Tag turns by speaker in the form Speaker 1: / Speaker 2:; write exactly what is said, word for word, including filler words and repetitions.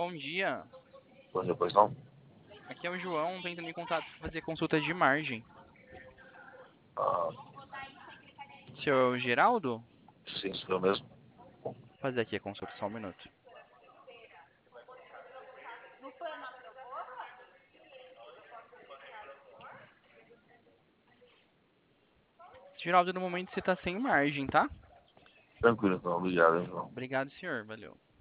Speaker 1: Bom dia.
Speaker 2: Bom dia, pois não?
Speaker 1: Aqui é o João, tô entrando em contato para fazer consulta de margem.
Speaker 2: Ah,
Speaker 1: Seu Geraldo?
Speaker 2: sim, sou eu mesmo.
Speaker 1: Vou fazer aqui a consulta, só um minuto. Geraldo, no momento você tá sem margem, tá?
Speaker 2: Tranquilo, então, obrigado, hein, João.
Speaker 1: Obrigado, senhor. Valeu.